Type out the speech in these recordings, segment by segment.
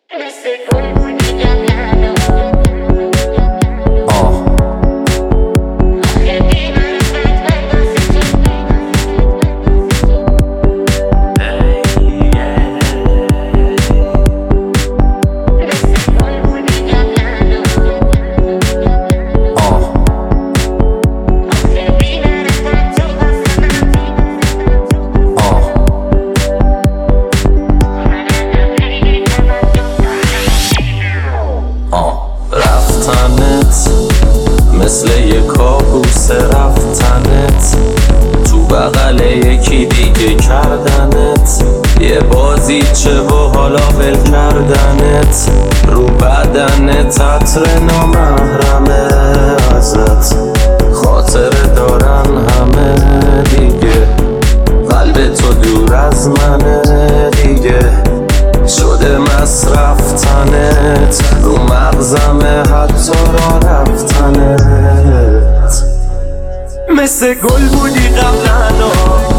مثل یه کابوس رفتنت تو بغل یکی دیگه کردنت، یه بازیچه و حالا ول کردنت، رو بدنت عطر نامحرمه ازت، خاطر دارن همه دیگه، قلب تو دور از منه دیگه، شده مصرف تنت، رو مغزمه حتی را رفتنت، مثل گل بودی قبلنا،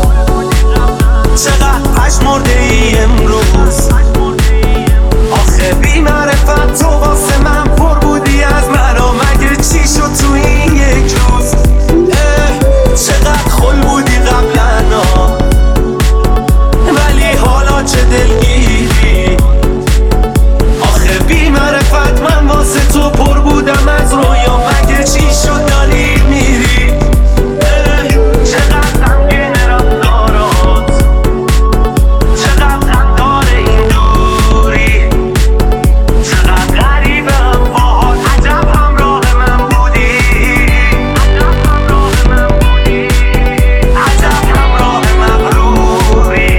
چقدر پشمرده ای امروز، آخه بی معرفت تو واسه من پر بودی از منو، مگه چی شد تو این یک روز، چقدر خل بودی قبلنا، ولی حالا چه دلگیری، آخه بی معرفت من واسه تو پر بودم از رویا، مگه چی شد داری میری، چقدر غمگینه رفتارات، چقدر غمدار این دوری، چقدر غریبم باهات، عجب همراه من بودی، عجب همراه مغروری.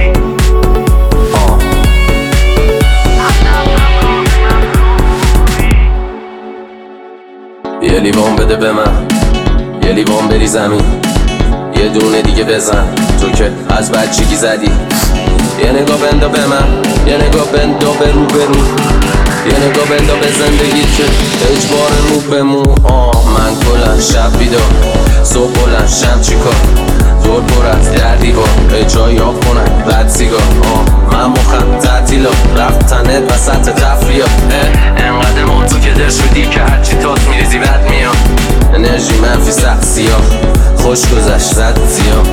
یه لیوان بده به من، یه لیوان بری زمین، یه دونه دیگه بزن، تو که از بچگی زدی، یه نگاه بندا به من، یه نگاه بندا به رو به رو، یه نگاه بندا به زندگی که اجبار مو به مو، من کلن شب بیدار، صبح بلند شم چیکار، دور پر از در دیوار، جایی آب کنن بد سیگار، من مخم تعطیلا، رفتنت وسط تفریح، انقدر ما تو که در شدی که هرچی تاس میریزی بد میاد، انرژی منفی سخت سیاه، خوش گذشت زد سیاه.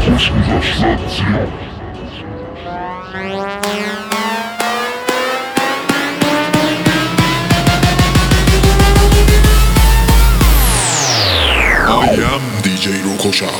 I am DJ Rokosha.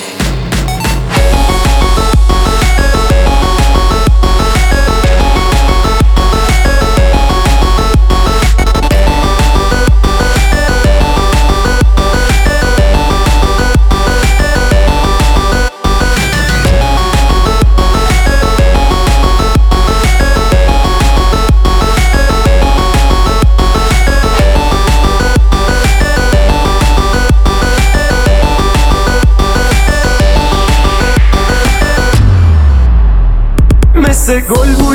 مثل گل